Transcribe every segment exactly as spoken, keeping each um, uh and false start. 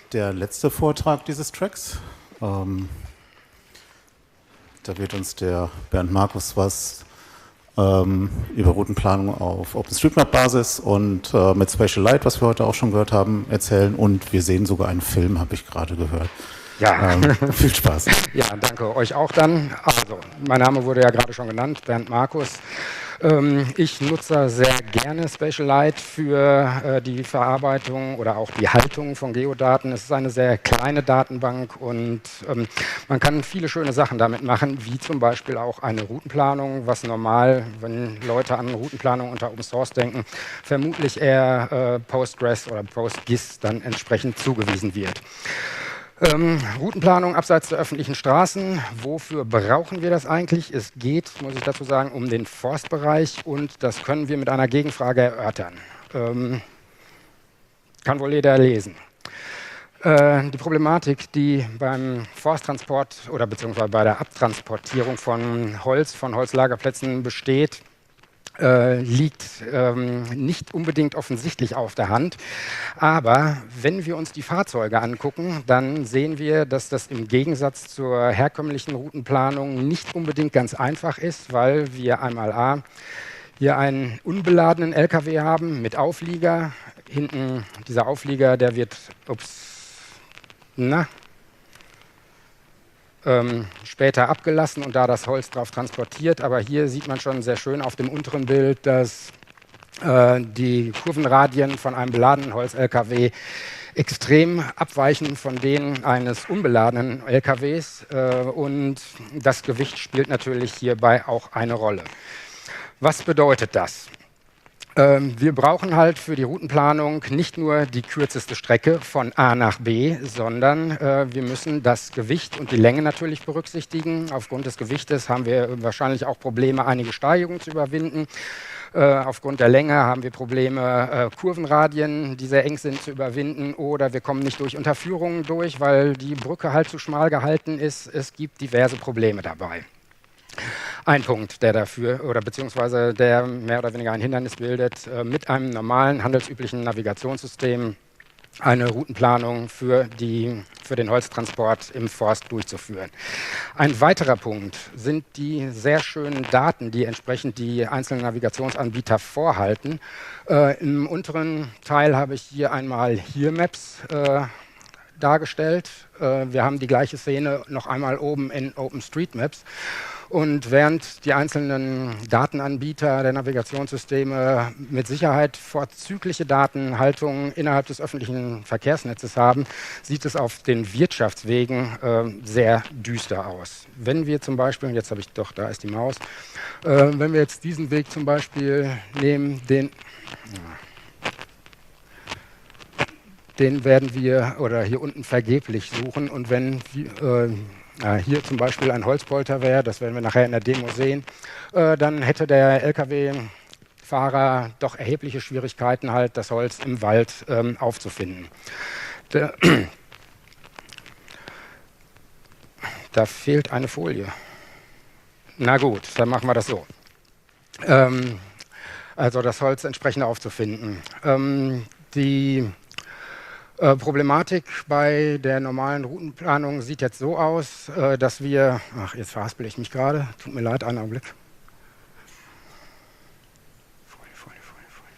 der letzte Vortrag dieses Tracks. Ähm, da wird uns der Bernd Markus was ähm, über Routenplanung auf OpenStreetMap-Basis und äh, mit Spatial Light, was wir heute auch schon gehört haben, erzählen. Und wir sehen sogar einen Film, habe ich gerade gehört. Ja, ähm, viel Spaß. Ja, danke euch auch dann. Also, mein Name wurde ja gerade schon genannt, Bernd Markus. Ähm, ich nutze sehr gerne Spatial Light für äh, die Verarbeitung oder auch die Haltung von Geodaten. Es ist eine sehr kleine Datenbank und ähm, man kann viele schöne Sachen damit machen, wie zum Beispiel auch eine Routenplanung, was normal, wenn Leute an Routenplanung unter Open Source denken, vermutlich eher äh, Postgres oder PostGIS dann entsprechend zugewiesen wird. Ähm, Routenplanung abseits der öffentlichen Straßen. Wofür brauchen wir das eigentlich? Es geht, muss ich dazu sagen, um den Forstbereich und das können wir mit einer Gegenfrage erörtern. Ähm, kann wohl jeder lesen. Äh, die Problematik, die beim Forsttransport oder beziehungsweise bei der Abtransportierung von Holz, von Holzlagerplätzen besteht, Äh, liegt ähm, nicht unbedingt offensichtlich auf der Hand. Aber wenn wir uns die Fahrzeuge angucken, dann sehen wir, dass das im Gegensatz zur herkömmlichen Routenplanung nicht unbedingt ganz einfach ist, weil wir einmal A, hier einen unbeladenen L K W haben mit Auflieger. Hinten dieser Auflieger, der wird, ups, na, Ähm, später abgelassen und da das Holz drauf transportiert. Aber hier sieht man schon sehr schön auf dem unteren Bild, dass äh, die Kurvenradien von einem beladenen Holz-L K W extrem abweichen von denen eines unbeladenen L K Ws. Äh, und das Gewicht spielt natürlich hierbei auch eine Rolle. Was bedeutet das? Wir brauchen halt für die Routenplanung nicht nur die kürzeste Strecke von A nach B, sondern äh, wir müssen das Gewicht und die Länge natürlich berücksichtigen. Aufgrund des Gewichtes haben wir wahrscheinlich auch Probleme, einige Steigungen zu überwinden. Äh, aufgrund der Länge haben wir Probleme, äh, Kurvenradien, die sehr eng sind, zu überwinden. Oder wir kommen nicht durch Unterführungen durch, weil die Brücke halt zu schmal gehalten ist. Es gibt diverse Probleme dabei. Ein Punkt, der dafür, oder beziehungsweise der mehr oder weniger ein Hindernis bildet, äh, mit einem normalen, handelsüblichen Navigationssystem eine Routenplanung für, die, für den Holztransport im Forst durchzuführen. Ein weiterer Punkt sind die sehr schönen Daten, die entsprechend die einzelnen Navigationsanbieter vorhalten. Äh, Im unteren Teil habe ich hier einmal Here-Maps äh, dargestellt. Äh, wir haben die gleiche Szene noch einmal oben in OpenStreetMaps. Und während die einzelnen Datenanbieter der Navigationssysteme mit Sicherheit vorzügliche Datenhaltung innerhalb des öffentlichen Verkehrsnetzes haben, sieht es auf den Wirtschaftswegen äh, sehr düster aus. Wenn wir zum Beispiel, jetzt habe ich doch, da ist die Maus, äh, wenn wir jetzt diesen Weg zum Beispiel nehmen, den, den werden wir oder hier unten vergeblich suchen und wenn wir, äh, hier zum Beispiel ein Holzpolter wäre, das werden wir nachher in der Demo sehen, äh, dann hätte der L K W-Fahrer doch erhebliche Schwierigkeiten, halt das Holz im Wald ähm, aufzufinden. Der, da fehlt eine Folie. Na gut, dann machen wir das so. Ähm, also das Holz entsprechend aufzufinden. Ähm, die Äh, Problematik bei der normalen Routenplanung sieht jetzt so aus, äh, dass wir, ach jetzt verhaspel ich mich gerade, tut mir leid, einen Augenblick. Folie, Folie, Folie, Folie,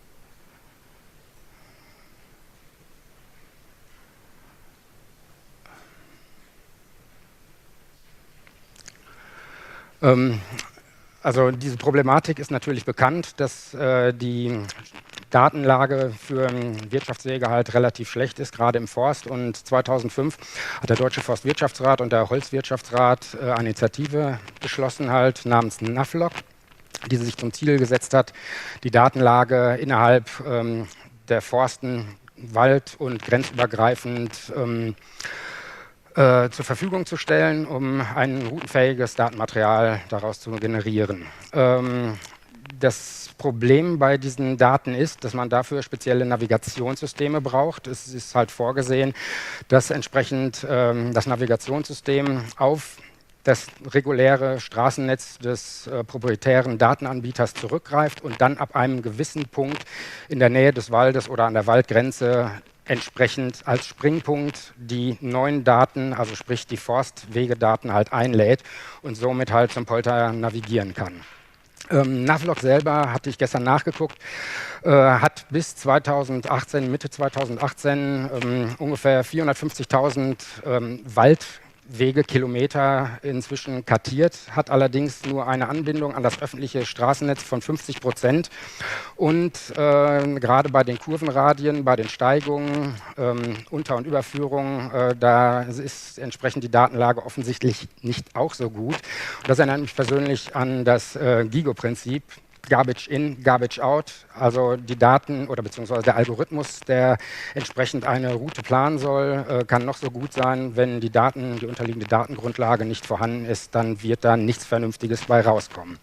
Folie. Ähm, also diese Problematik ist natürlich bekannt, dass äh, die Datenlage für Wirtschaftswege halt relativ schlecht ist, gerade im Forst. Und zweitausendfünf hat der Deutsche Forstwirtschaftsrat und der Holzwirtschaftsrat äh, eine Initiative beschlossen, halt namens NAFLOG, die sich zum Ziel gesetzt hat, die Datenlage innerhalb ähm, der Forsten, Wald- und grenzübergreifend ähm, äh, zur Verfügung zu stellen, um ein routenfähiges Datenmaterial daraus zu generieren. Ähm, Das Problem bei diesen Daten ist, dass man dafür spezielle Navigationssysteme braucht. Es ist halt vorgesehen, dass entsprechend ähm, das Navigationssystem auf das reguläre Straßennetz des äh, proprietären Datenanbieters zurückgreift und dann ab einem gewissen Punkt in der Nähe des Waldes oder an der Waldgrenze entsprechend als Springpunkt die neuen Daten, also sprich die Forstwegedaten halt einlädt und somit halt zum Polter navigieren kann. Ähm, Navlog selber, hatte ich gestern nachgeguckt, äh, hat bis zweitausendachtzehn, Mitte zweitausendachtzehn ähm, ungefähr vierhundertfünfzigtausend ähm, Waldwegekilometer inzwischen kartiert, hat allerdings nur eine Anbindung an das öffentliche Straßennetz von fünfzig Prozent und äh, gerade bei den Kurvenradien, bei den Steigungen, ähm, Unter- und Überführungen, äh, da ist entsprechend die Datenlage offensichtlich nicht auch so gut. Und das erinnert mich persönlich an das äh, GIGO-Prinzip. Garbage in, Garbage out, also die Daten oder beziehungsweise der Algorithmus, der entsprechend eine Route planen soll, äh, kann noch so gut sein, wenn die Daten, die unterliegende Datengrundlage nicht vorhanden ist, dann wird da nichts Vernünftiges bei rauskommen.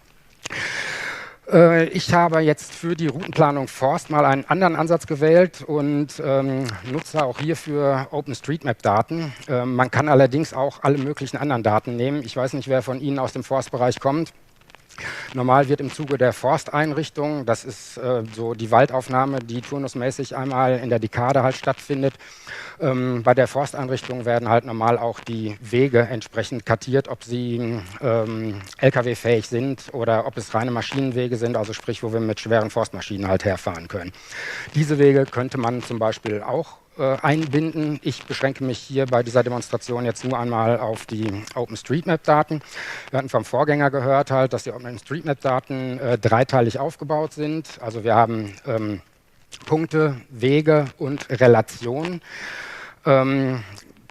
Äh, ich habe jetzt für die Routenplanung Forst mal einen anderen Ansatz gewählt und ähm, nutze auch hierfür OpenStreetMap-Daten. Äh, man kann allerdings auch alle möglichen anderen Daten nehmen. Ich weiß nicht, wer von Ihnen aus dem Forstbereich kommt. Normal wird im Zuge der Forsteinrichtung, das ist äh, so die Waldaufnahme, die turnusmäßig einmal in der Dekade halt stattfindet. Ähm, bei der Forsteinrichtung werden halt normal auch die Wege entsprechend kartiert, ob sie ähm, L K W-fähig sind oder ob es reine Maschinenwege sind, also sprich, wo wir mit schweren Forstmaschinen halt herfahren können. Diese Wege könnte man zum Beispiel auch einbinden. Ich beschränke mich hier bei dieser Demonstration jetzt nur einmal auf die OpenStreetMap-Daten. Wir hatten vom Vorgänger gehört, halt, dass die OpenStreetMap-Daten äh, dreiteilig aufgebaut sind. Also wir haben ähm, Punkte, Wege und Relationen. Ähm,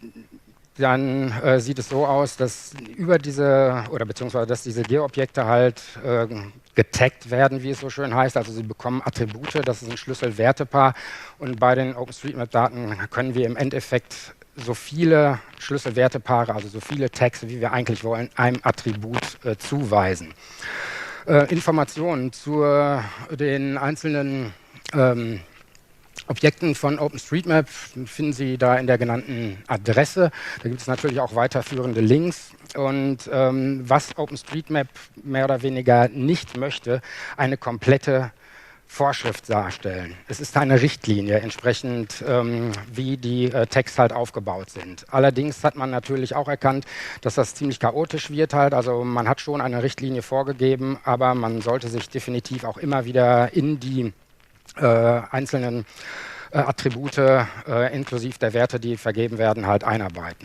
dann äh, sieht es so aus, dass über diese oder beziehungsweise dass diese Geoobjekte halt äh, getaggt werden, wie es so schön heißt. Also sie bekommen Attribute, das ist ein Schlüsselwertepaar. Und bei den OpenStreetMap-Daten können wir im Endeffekt so viele Schlüsselwertepaare, also so viele Tags, wie wir eigentlich wollen, einem Attribut äh, zuweisen. Äh, Informationen zu den einzelnen ähm, Objekten von OpenStreetMap finden Sie da in der genannten Adresse. Da gibt es natürlich auch weiterführende Links. Und ähm, was OpenStreetMap mehr oder weniger nicht möchte, eine komplette Vorschrift darstellen. Es ist eine Richtlinie, entsprechend ähm, wie die äh, Tags halt aufgebaut sind. Allerdings hat man natürlich auch erkannt, dass das ziemlich chaotisch wird halt. Also man hat schon eine Richtlinie vorgegeben, aber man sollte sich definitiv auch immer wieder in die Äh, einzelnen äh, Attribute äh, inklusive der Werte, die vergeben werden, halt einarbeiten.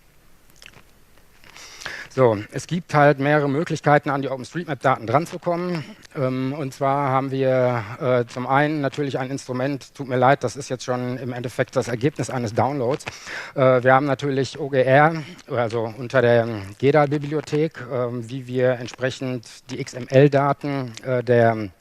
So, es gibt halt mehrere Möglichkeiten, an die OpenStreetMap-Daten dranzukommen. Ähm, und zwar haben wir äh, zum einen natürlich ein Instrument, tut mir leid, das ist jetzt schon im Endeffekt das Ergebnis eines Downloads. Äh, wir haben natürlich O G R, also unter der G E D A L-Bibliothek, äh, wie wir entsprechend die X M L-Daten äh, der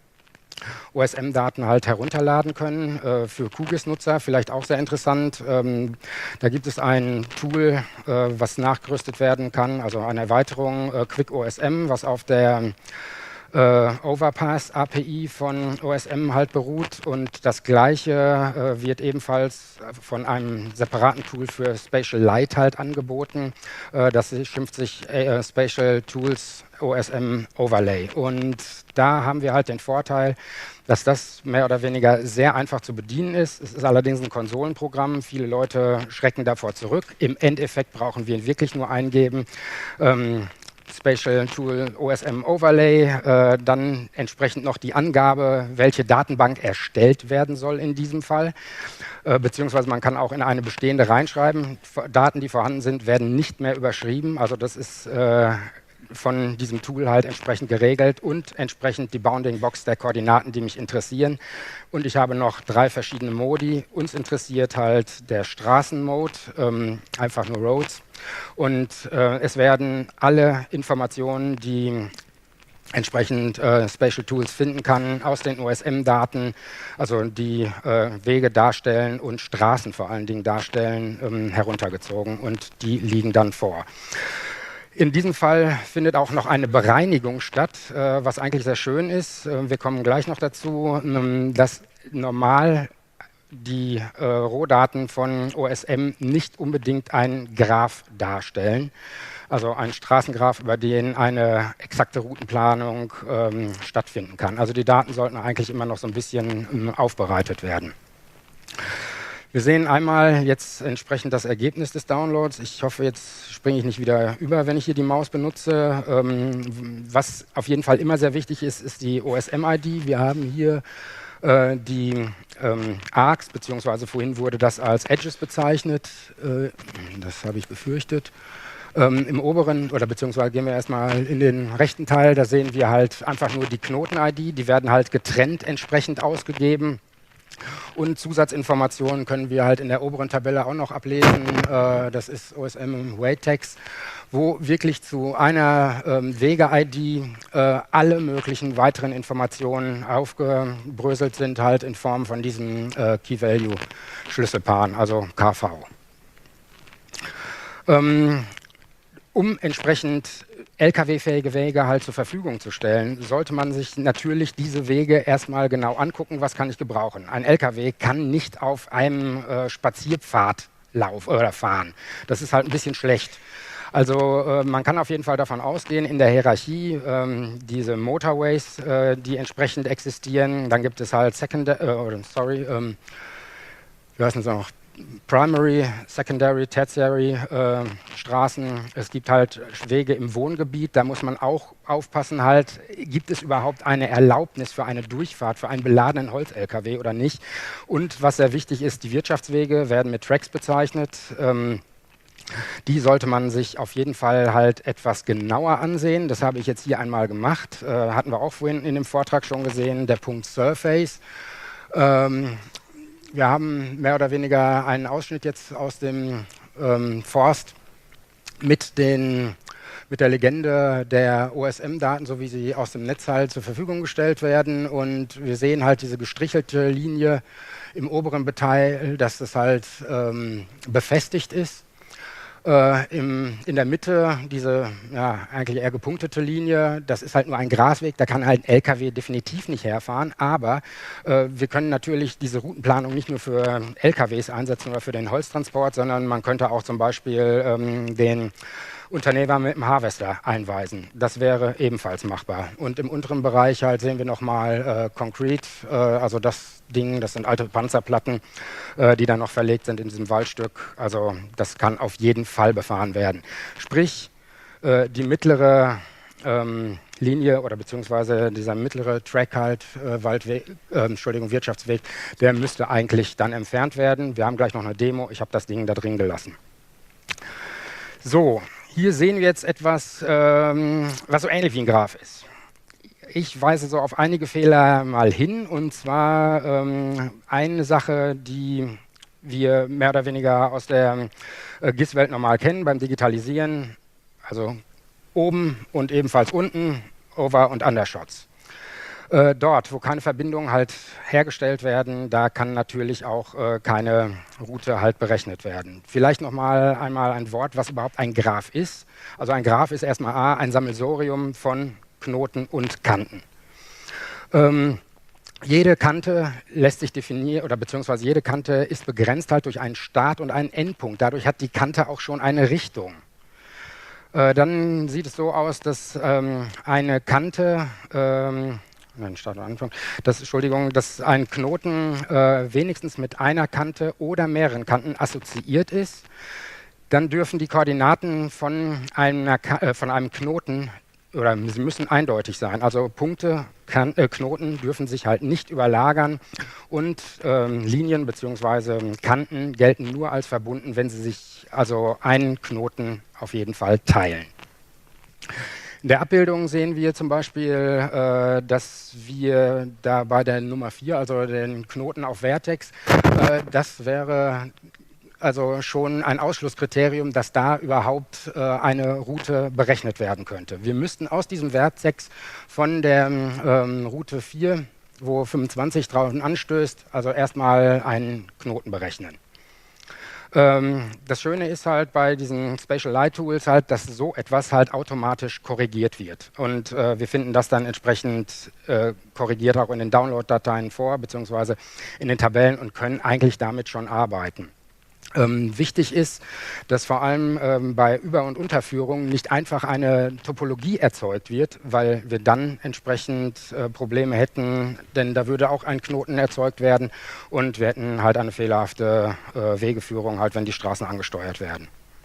O S M-Daten halt herunterladen können, äh, für QGIS-Nutzer, vielleicht auch sehr interessant. Ähm, da gibt es ein Tool, äh, was nachgerüstet werden kann, also eine Erweiterung, äh, QuickOSM, was auf der äh, Overpass-A P I von O S M halt beruht, und das gleiche äh, wird ebenfalls von einem separaten Tool für Spatial Light halt angeboten. Äh, das schimpft sich äh, Spatial Tools O S M Overlay, und da haben wir halt den Vorteil, dass das mehr oder weniger sehr einfach zu bedienen ist. Es ist allerdings ein Konsolenprogramm, viele Leute schrecken davor zurück. Im Endeffekt brauchen wir ihn wirklich nur eingeben. Ähm, Spatial Tool O S M Overlay, äh, dann entsprechend noch die Angabe, welche Datenbank erstellt werden soll in diesem Fall, äh, beziehungsweise man kann auch in eine bestehende reinschreiben. Daten, die vorhanden sind, werden nicht mehr überschrieben, also das ist äh, von diesem Tool halt entsprechend geregelt, und entsprechend die Bounding Box der Koordinaten, die mich interessieren. Und ich habe noch drei verschiedene Modi. Uns interessiert halt der Straßenmode, ähm, einfach nur Roads. Und äh, es werden alle Informationen, die entsprechend äh, Spatial Tools finden kann, aus den O S M-Daten, also die äh, Wege darstellen und Straßen vor allen Dingen darstellen, ähm, heruntergezogen, und die liegen dann vor. In diesem Fall findet auch noch eine Bereinigung statt, äh, was eigentlich sehr schön ist. Äh, wir kommen gleich noch dazu, ähm, dass normal die äh, Rohdaten von O S M nicht unbedingt einen Graph darstellen, also einen Straßengraph, über den eine exakte Routenplanung ähm, stattfinden kann. Also die Daten sollten eigentlich immer noch so ein bisschen ähm, aufbereitet werden. Wir sehen einmal jetzt entsprechend das Ergebnis des Downloads. Ich hoffe, jetzt springe ich nicht wieder über, wenn ich hier die Maus benutze. Ähm, was auf jeden Fall immer sehr wichtig ist, ist die O S M-I D. Wir haben hier äh, die ähm, Arcs, beziehungsweise vorhin wurde das als Edges bezeichnet. Äh, das habe ich befürchtet. Ähm, Im oberen, oder beziehungsweise gehen wir erstmal in den rechten Teil, da sehen wir halt einfach nur die Knoten-I D. Die werden halt getrennt entsprechend ausgegeben. Und Zusatzinformationen können wir halt in der oberen Tabelle auch noch ablesen. Äh, das ist O S M Wait-Text, wo wirklich zu einer ähm, Wege-I D äh, alle möglichen weiteren Informationen aufgebröselt sind, halt in Form von diesem äh, Key-Value-Schlüsselpaaren, also K V. Ähm, um entsprechend L K W-fähige Wege halt zur Verfügung zu stellen, sollte man sich natürlich diese Wege erstmal genau angucken, was kann ich gebrauchen. Ein L K W kann nicht auf einem äh, Spazierpfad laufen oder fahren. Das ist halt ein bisschen schlecht. Also äh, man kann auf jeden Fall davon ausgehen, in der Hierarchie ähm, diese Motorways, äh, die entsprechend existieren, dann gibt es halt Secondary, äh, sorry, ähm, wie heißen sie noch? Primary, Secondary, Tertiary äh, Straßen. Es gibt halt Wege im Wohngebiet, da muss man auch aufpassen halt, gibt es überhaupt eine Erlaubnis für eine Durchfahrt, für einen beladenen Holz-L K W oder nicht. Und was sehr wichtig ist, die Wirtschaftswege werden mit Tracks bezeichnet. Ähm, die sollte man sich auf jeden Fall halt etwas genauer ansehen. Das habe ich jetzt hier einmal gemacht, äh, hatten wir auch vorhin in dem Vortrag schon gesehen, der Punkt Surface. Ähm, Wir haben mehr oder weniger einen Ausschnitt jetzt aus dem ähm, Forst mit, den, mit der Legende der O S M-Daten, so wie sie aus dem Netz halt zur Verfügung gestellt werden. Und wir sehen halt diese gestrichelte Linie im oberen Teil, dass das halt ähm, befestigt ist. Äh, im, in der Mitte diese ja, eigentlich eher gepunktete Linie, das ist halt nur ein Grasweg, da kann halt ein L K W definitiv nicht herfahren, aber äh, wir können natürlich diese Routenplanung nicht nur für L K Ws einsetzen oder für den Holztransport, sondern man könnte auch zum Beispiel ähm, den Unternehmer mit dem Harvester einweisen. Das wäre ebenfalls machbar. Und im unteren Bereich halt sehen wir nochmal äh, Concrete, äh, also das Ding, das sind alte Panzerplatten, äh, die dann noch verlegt sind in diesem Waldstück. Also das kann auf jeden Fall befahren werden. Sprich, äh, die mittlere ähm, Linie oder beziehungsweise dieser mittlere Track halt, äh, Waldweg, äh, Entschuldigung, Wirtschaftsweg, der müsste eigentlich dann entfernt werden. Wir haben gleich noch eine Demo, ich habe das Ding da drin gelassen. So. Hier sehen wir jetzt etwas, ähm, was so ähnlich wie ein Graph ist. Ich weise so auf einige Fehler mal hin, und zwar ähm, eine Sache, die wir mehr oder weniger aus der äh, G I S-Welt normal kennen beim Digitalisieren, also oben und ebenfalls unten, Over- und Undershots. Äh, dort, wo keine Verbindungen halt hergestellt werden, da kann natürlich auch äh, keine Route halt berechnet werden. Vielleicht noch mal einmal ein Wort, was überhaupt ein Graph ist. Also ein Graph ist erstmal A, ein Sammelsurium von Knoten und Kanten. Ähm, jede Kante lässt sich definieren, oder beziehungsweise jede Kante ist begrenzt halt durch einen Start und einen Endpunkt. Dadurch hat die Kante auch schon eine Richtung. Äh, dann sieht es so aus, dass ähm, eine Kante ähm, Nein, Start und Anfang. Das, Entschuldigung, dass ein Knoten äh, wenigstens mit einer Kante oder mehreren Kanten assoziiert ist. Dann dürfen die Koordinaten von, einer, äh, von einem Knoten, oder sie müssen eindeutig sein. Also Punkte, kan äh, Knoten dürfen sich halt nicht überlagern, und ähm, Linien bzw. Kanten gelten nur als verbunden, wenn sie sich also einen Knoten auf jeden Fall teilen. In der Abbildung sehen wir zum Beispiel, äh, dass wir da bei der Nummer vier, also den Knoten auf Vertex, äh, das wäre also schon ein Ausschlusskriterium, dass da überhaupt äh, eine Route berechnet werden könnte. Wir müssten aus diesem Vertex von der ähm, Route vier, wo fünfundzwanzig drauf anstößt, also erstmal einen Knoten berechnen. Das Schöne ist halt bei diesen Spatial Light Tools halt, dass so etwas halt automatisch korrigiert wird. Und äh, wir finden das dann entsprechend äh, korrigiert auch in den Download-Dateien vor, beziehungsweise in den Tabellen, und können eigentlich damit schon arbeiten. Ähm, wichtig ist, dass vor allem ähm, bei Über- und Unterführungen nicht einfach eine Topologie erzeugt wird, weil wir dann entsprechend äh, Probleme hätten, denn da würde auch ein Knoten erzeugt werden und wir hätten halt eine fehlerhafte äh, Wegeführung, halt, wenn die Straßen angesteuert werden.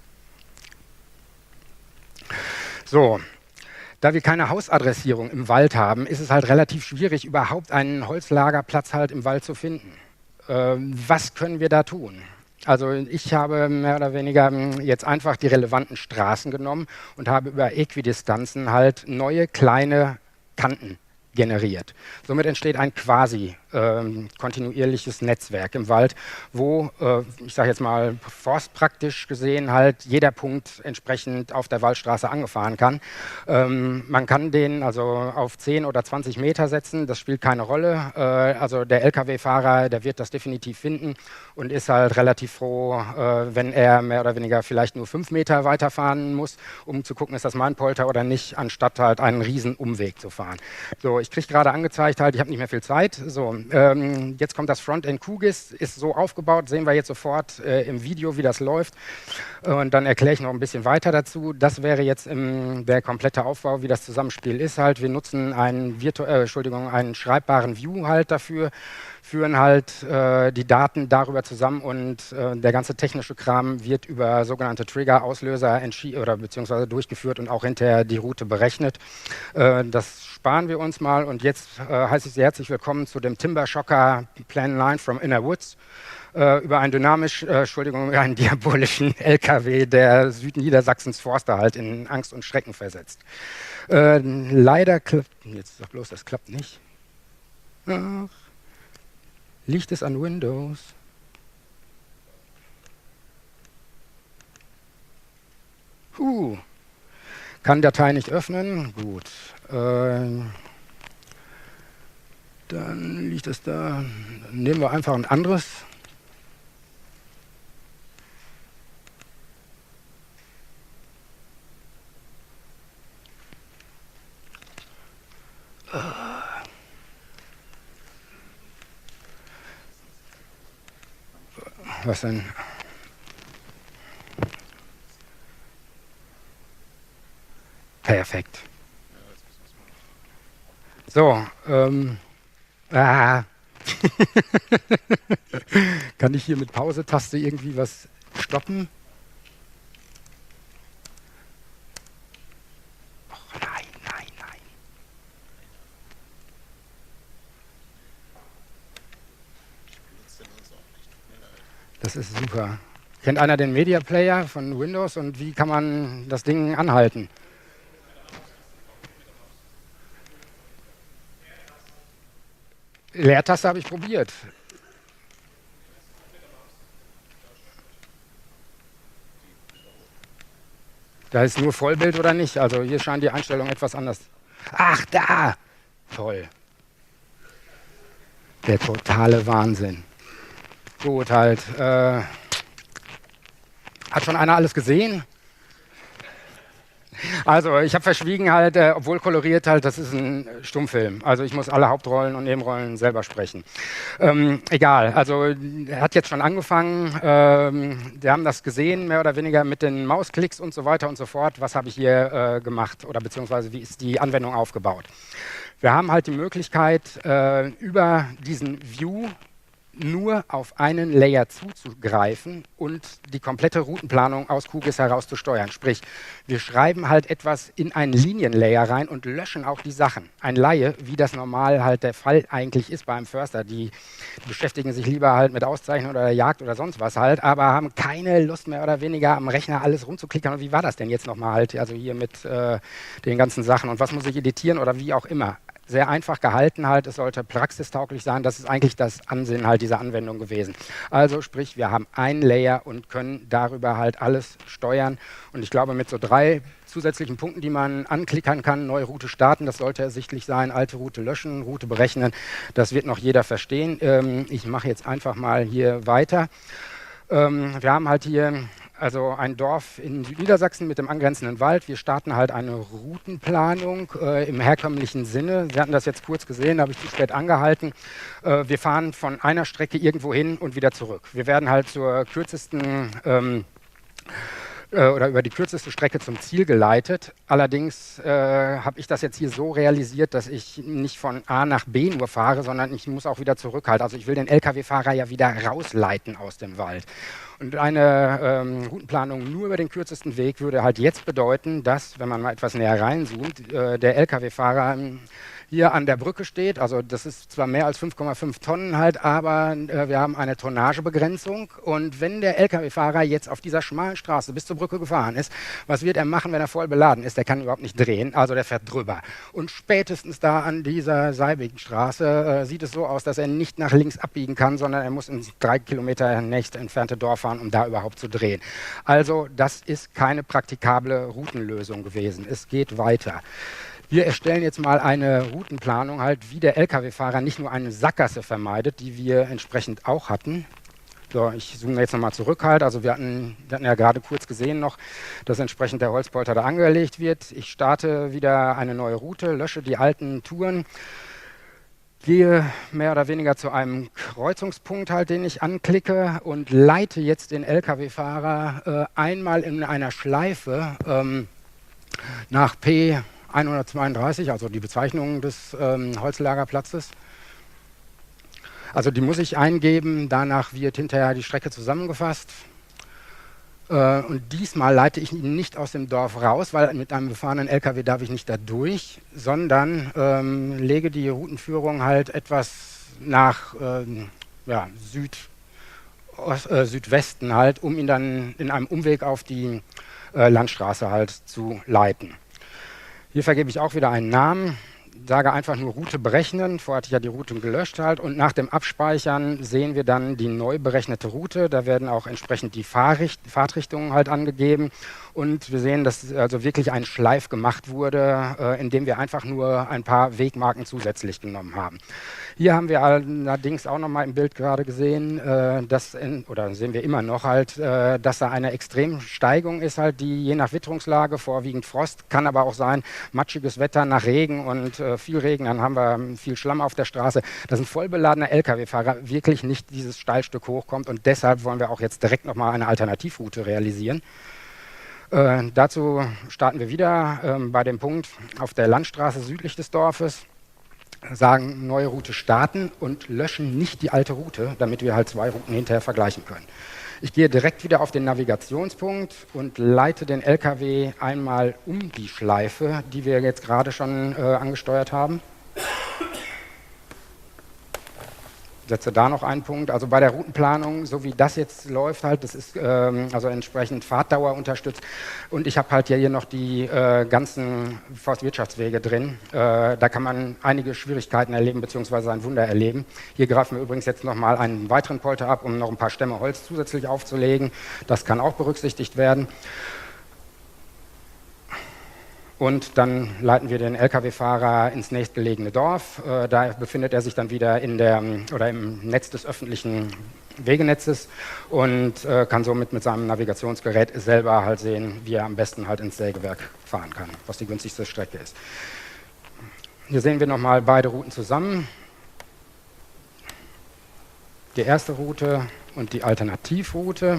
So. Da wir keine Hausadressierung im Wald haben, ist es halt relativ schwierig, überhaupt einen Holzlagerplatz halt im Wald zu finden. Ähm, was können wir da tun? Also ich habe mehr oder weniger jetzt einfach die relevanten Straßen genommen und habe über Äquidistanzen halt neue kleine Kanten generiert. Somit entsteht ein quasi ähm, kontinuierliches Netzwerk im Wald, wo, äh, ich sage jetzt mal forstpraktisch gesehen, halt jeder Punkt entsprechend auf der Waldstraße angefahren kann. Ähm, man kann den also auf zehn oder zwanzig Meter setzen, das spielt keine Rolle. Äh, also der L K W-Fahrer, der wird das definitiv finden und ist halt relativ froh, äh, wenn er mehr oder weniger vielleicht nur fünf Meter weiterfahren muss, um zu gucken, ist das mein Polter oder nicht, anstatt halt einen riesen Umweg zu fahren. So, ich kriege gerade angezeigt, halt, ich habe nicht mehr viel Zeit. So, ähm, jetzt kommt das Frontend QGIS, ist so aufgebaut, sehen wir jetzt sofort äh, im Video, wie das läuft. Und dann erkläre ich noch ein bisschen weiter dazu. Das wäre jetzt im, der komplette Aufbau, wie das Zusammenspiel ist halt. Wir nutzen einen, Virtu äh, Entschuldigung, einen schreibbaren View halt dafür, führen halt äh, die Daten darüber zusammen und äh, der ganze technische Kram wird über sogenannte Trigger-Auslöser oder beziehungsweise durchgeführt und auch hinterher die Route berechnet. Äh, das sparen wir uns mal und jetzt äh, heiße ich Sie herzlich willkommen zu dem Timber Shocker Plan Line from Inner Woods äh, über einen dynamisch, äh, Entschuldigung, einen diabolischen L K W, der Südniedersachsens Forster halt in Angst und Schrecken versetzt. Äh, leider klappt, jetzt sag bloß, das klappt nicht. Ach. Liegt es an Windows? Huh. Kann Datei nicht öffnen? Gut. Äh, dann liegt es da. Dann nehmen wir einfach ein anderes. Was denn? Perfekt. So, ähm, ah. Kann ich hier mit Pause-Taste irgendwie was stoppen? Oh, nein, nein, nein. Das ist super. Kennt einer den Media Player von Windows und wie kann man das Ding anhalten? Leertaste habe ich probiert. Da ist nur Vollbild oder nicht? Also hier scheint die Einstellung etwas anders. Ach, da! Toll. Der totale Wahnsinn. Gut, halt. Äh, hat schon einer alles gesehen? Also ich habe verschwiegen halt, äh, obwohl koloriert halt, das ist ein Stummfilm. Also ich muss alle Hauptrollen und Nebenrollen selber sprechen. Ähm, egal, also er hat jetzt schon angefangen. Ähm, wir haben das gesehen, mehr oder weniger mit den Mausklicks und so weiter und so fort. Was habe ich hier äh, gemacht oder beziehungsweise wie ist die Anwendung aufgebaut? Wir haben halt die Möglichkeit, äh, über diesen View nur auf einen Layer zuzugreifen und die komplette Routenplanung aus QGIS heraus zu steuern. Sprich, wir schreiben halt etwas in einen Linienlayer rein und löschen auch die Sachen. Ein Laie, wie das normal halt der Fall eigentlich ist bei einem Förster, die, die beschäftigen sich lieber halt mit Auszeichnung oder Jagd oder sonst was halt, aber haben keine Lust mehr oder weniger am Rechner alles rumzuklicken. Und wie war das denn jetzt nochmal halt, also hier mit äh, den ganzen Sachen und was muss ich editieren oder wie auch immer. Sehr einfach gehalten halt, es sollte praxistauglich sein, das ist eigentlich das Ansinnen halt dieser Anwendung gewesen. Also sprich, wir haben einen Layer und können darüber halt alles steuern und ich glaube mit so drei zusätzlichen Punkten, die man anklickern kann, neue Route starten, das sollte ersichtlich sein, alte Route löschen, Route berechnen, das wird noch jeder verstehen. Ähm, ich mache jetzt einfach mal hier weiter. Ähm, wir haben halt hier also ein Dorf in Südniedersachsen mit dem angrenzenden Wald. Wir starten halt eine Routenplanung äh, im herkömmlichen Sinne. Sie hatten das jetzt kurz gesehen, da habe ich zu spät angehalten. Äh, wir fahren von einer Strecke irgendwo hin und wieder zurück. Wir werden halt zur kürzesten ähm, oder über die kürzeste Strecke zum Ziel geleitet. Allerdings äh, habe ich das jetzt hier so realisiert, dass ich nicht von A nach B nur fahre, sondern ich muss auch wieder zurückhalten. Also ich will den L K W-Fahrer ja wieder rausleiten aus dem Wald. Und eine ähm, Routenplanung nur über den kürzesten Weg würde halt jetzt bedeuten, dass, wenn man mal etwas näher reinzoomt, äh, der L K W-Fahrer hier an der Brücke steht. Also das ist zwar mehr als fünf Komma fünf Tonnen halt, aber äh, wir haben eine Tonnagebegrenzung. Und wenn der L K W-Fahrer jetzt auf dieser schmalen Straße bis zur Brücke gefahren ist, was wird er machen, wenn er voll beladen ist? Der kann überhaupt nicht drehen, also der fährt drüber. Und spätestens da an dieser seibigen Straße äh, sieht es so aus, dass er nicht nach links abbiegen kann, sondern er muss ins drei Kilometer nächste entfernte Dorf fahren, um da überhaupt zu drehen. Also das ist keine praktikable Routenlösung gewesen. Es geht weiter. Wir erstellen jetzt mal eine Routenplanung, halt, wie der L K W-Fahrer nicht nur eine Sackgasse vermeidet, die wir entsprechend auch hatten. So, ich zoome jetzt nochmal zurück halt. Also wir hatten, wir hatten ja gerade kurz gesehen noch, dass entsprechend der Holzpolter da angelegt wird. Ich starte wieder eine neue Route, lösche die alten Touren, gehe mehr oder weniger zu einem Kreuzungspunkt halt, den ich anklicke und leite jetzt den L K W-Fahrer äh, einmal in einer Schleife ähm, nach P hundertzweiunddreißig, also die Bezeichnung des ähm, Holzlagerplatzes. Also die muss ich eingeben, danach wird hinterher die Strecke zusammengefasst. Äh, und diesmal leite ich ihn nicht aus dem Dorf raus, weil mit einem befahrenen L K W darf ich nicht da durch, sondern ähm, lege die Routenführung halt etwas nach ähm, ja, Süd, Ost, äh, Südwesten halt, um ihn dann in einem Umweg auf die äh, Landstraße halt zu leiten. Hier vergebe ich auch wieder einen Namen, sage einfach nur Route berechnen. Vorher hatte ich ja die Route gelöscht halt und nach dem Abspeichern sehen wir dann die neu berechnete Route. Da werden auch entsprechend die Fahrricht Fahrtrichtungen halt angegeben und wir sehen, dass also wirklich ein Schleif gemacht wurde, äh, indem wir einfach nur ein paar Wegmarken zusätzlich genommen haben. Hier haben wir allerdings auch noch mal im Bild gerade gesehen, äh, dass in, oder sehen wir immer noch halt, äh, dass da eine Extremsteigung ist halt, die je nach Witterungslage, vorwiegend Frost, kann aber auch sein, matschiges Wetter nach Regen und äh, viel Regen, dann haben wir viel Schlamm auf der Straße, dass ein vollbeladener L K W-Fahrer wirklich nicht dieses Steilstück hochkommt und deshalb wollen wir auch jetzt direkt noch mal eine Alternativroute realisieren. Äh, dazu starten wir wieder äh, bei dem Punkt auf der Landstraße südlich des Dorfes, sagen neue Route starten und löschen nicht die alte Route, damit wir halt zwei Routen hinterher vergleichen können. Ich gehe direkt wieder auf den Navigationspunkt und leite den L K W einmal um die Schleife, die wir jetzt gerade schon äh, angesteuert haben. Setze da noch einen Punkt. Also bei der Routenplanung, so wie das jetzt läuft, halt, das ist ähm, also entsprechend Fahrtdauer unterstützt. Und ich habe halt hier noch die äh, ganzen Forstwirtschaftswege drin. Äh, da kann man einige Schwierigkeiten erleben, beziehungsweise ein Wunder erleben. Hier greifen wir übrigens jetzt nochmal einen weiteren Polter ab, um noch ein paar Stämme Holz zusätzlich aufzulegen. Das kann auch berücksichtigt werden. Und dann leiten wir den L K W-Fahrer ins nächstgelegene Dorf. Äh, da befindet er sich dann wieder in der, oder im Netz des öffentlichen Wegenetzes und äh, kann somit mit seinem Navigationsgerät selber halt sehen, wie er am besten halt ins Sägewerk fahren kann, was die günstigste Strecke ist. Hier sehen wir nochmal beide Routen zusammen. Die erste Route und die Alternativroute.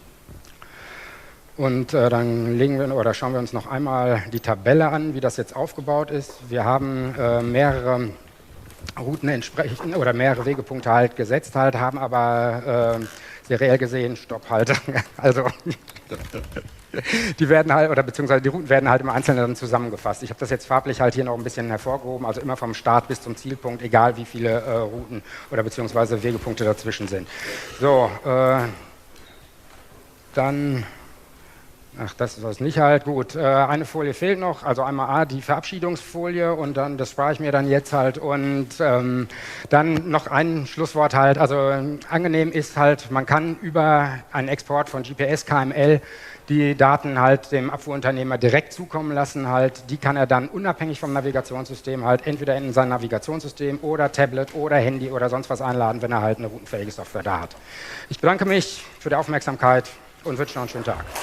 Und äh, dann legen wir oder schauen wir uns noch einmal die Tabelle an, wie das jetzt aufgebaut ist. Wir haben äh, mehrere Routen entsprechend oder mehrere Wegepunkte halt gesetzt halt, haben aber äh, seriell gesehen Stopp halt. Also die werden halt oder beziehungsweise die Routen werden halt im Einzelnen dann zusammengefasst. Ich habe das jetzt farblich halt hier noch ein bisschen hervorgehoben, also immer vom Start bis zum Zielpunkt, egal wie viele äh, Routen oder beziehungsweise Wegepunkte dazwischen sind. So, äh, dann Ach, das ist was nicht halt. Gut, äh, eine Folie fehlt noch. Also einmal A, die Verabschiedungsfolie und dann, das spare ich mir dann jetzt halt. Und ähm, dann noch ein Schlusswort halt. Also äh, angenehm ist halt, man kann über einen Export von G P S, K M L die Daten halt dem Abfuhrunternehmer direkt zukommen lassen halt. Die kann er dann unabhängig vom Navigationssystem halt entweder in sein Navigationssystem oder Tablet oder Handy oder sonst was einladen, wenn er halt eine routenfähige Software da hat. Ich bedanke mich für die Aufmerksamkeit und wünsche noch einen schönen Tag.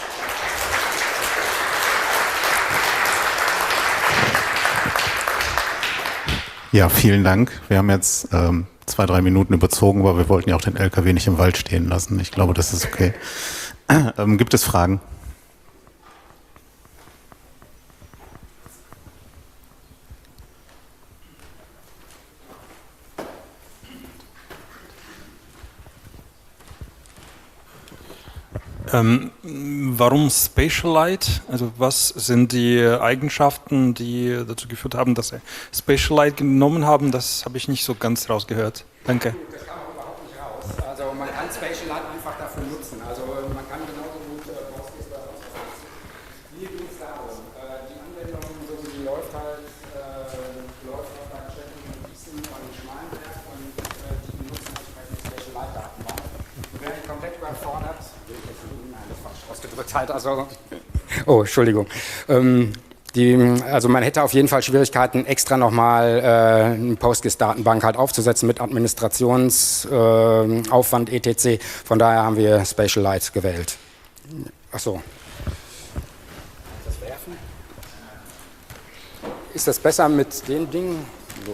Ja, vielen Dank. Wir haben jetzt ähm, zwei, drei Minuten überzogen, aber wir wollten ja auch den L K W nicht im Wald stehen lassen. Ich glaube, das ist okay. Ähm, gibt es Fragen? Ähm, warum Spatialite? Also was sind die Eigenschaften, die dazu geführt haben, dass Sie Spatialite genommen haben? Das habe ich nicht so ganz rausgehört. Danke. Das kam auch überhaupt nicht raus. Also man kann Spatialite einfach dafür nutzen. Also man kann genauso gut äh, Postgres oder sonst was nutzen. Mir ging es darum, äh, die Anwendung, so wie sie läuft halt, äh, läuft auf einer ständigen Notizen von schmalen Werk und äh, die benutzen entsprechend Spatialite-Datenbank. Wäre ich komplett überfordert, ausgedrückt halt, also, oh, Entschuldigung. Ähm, die, also man hätte auf jeden Fall Schwierigkeiten, extra nochmal äh, eine Postgres-Datenbank halt aufzusetzen mit Administrationsaufwand äh, et cetera. Von daher haben wir Spatialite gewählt. Ach so. Das werfen? Ist das besser mit den Dingen? Gut.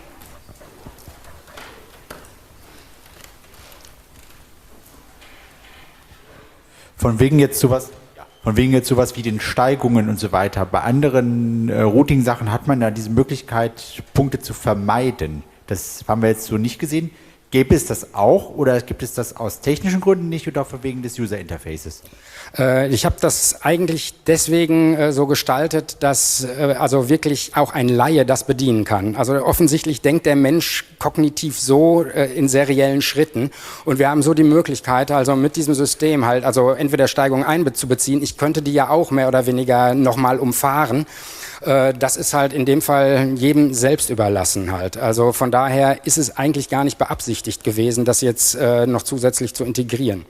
Von wegen jetzt sowas, von wegen jetzt sowas wie den Steigungen und so weiter. Bei anderen äh, Routing-Sachen hat man ja diese Möglichkeit, Punkte zu vermeiden. Das haben wir jetzt so nicht gesehen. Gäbe es das auch oder gibt es das aus technischen Gründen nicht oder von wegen des User-Interfaces? Äh, ich habe das eigentlich deswegen äh, so gestaltet, dass äh, also wirklich auch ein Laie das bedienen kann. Also offensichtlich denkt der Mensch kognitiv so äh, in seriellen Schritten und wir haben so die Möglichkeit, also mit diesem System halt, also entweder Steigungen einzubeziehen, ich könnte die ja auch mehr oder weniger nochmal umfahren. Das ist halt in dem Fall jedem selbst überlassen halt. Also von daher ist es eigentlich gar nicht beabsichtigt gewesen, das jetzt äh, noch zusätzlich zu integrieren.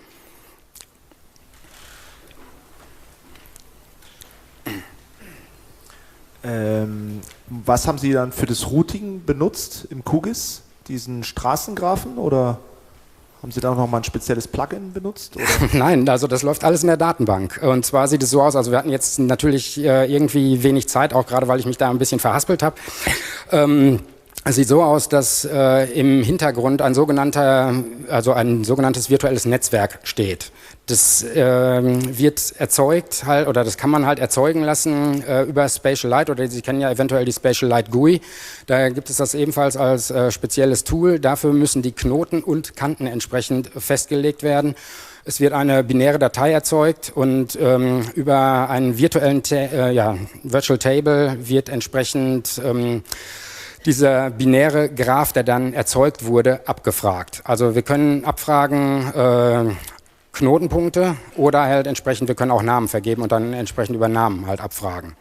Ähm, was haben Sie dann für das Routing benutzt im QGIS? Diesen Straßengraphen oder haben Sie da noch mal ein spezielles Plugin benutzt? Oder? Nein, also das läuft alles in der Datenbank. Und zwar sieht es so aus, also wir hatten jetzt natürlich äh, irgendwie wenig Zeit, auch gerade weil ich mich da ein bisschen verhaspelt habe. Ähm, es sieht so aus, dass äh, im Hintergrund ein sogenannter, also ein sogenanntes virtuelles Netzwerk steht. Das äh, wird erzeugt halt, oder das kann man halt erzeugen lassen äh, über Spatialite, oder Sie kennen ja eventuell die Spatialite G U I. Da gibt es das ebenfalls als äh, spezielles Tool. Dafür müssen die Knoten und Kanten entsprechend festgelegt werden. Es wird eine binäre Datei erzeugt und ähm, über einen virtuellen Ta äh, ja, Virtual Table wird entsprechend ähm, dieser binäre Graph, der dann erzeugt wurde, abgefragt. Also wir können abfragen äh, Knotenpunkte oder halt entsprechend, wir können auch Namen vergeben und dann entsprechend über Namen halt abfragen.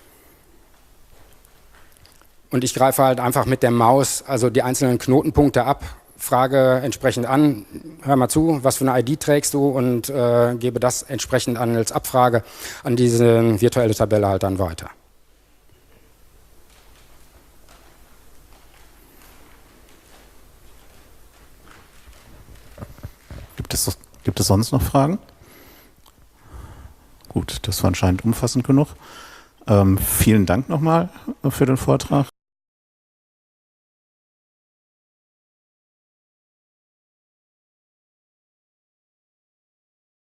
Und ich greife halt einfach mit der Maus also die einzelnen Knotenpunkte ab, frage entsprechend an, hör mal zu, was für eine I D trägst du und äh, gebe das entsprechend an als Abfrage an diese virtuelle Tabelle halt dann weiter. Gibt es, gibt es sonst noch Fragen? Gut, das war anscheinend umfassend genug. Ähm, vielen Dank nochmal für den Vortrag.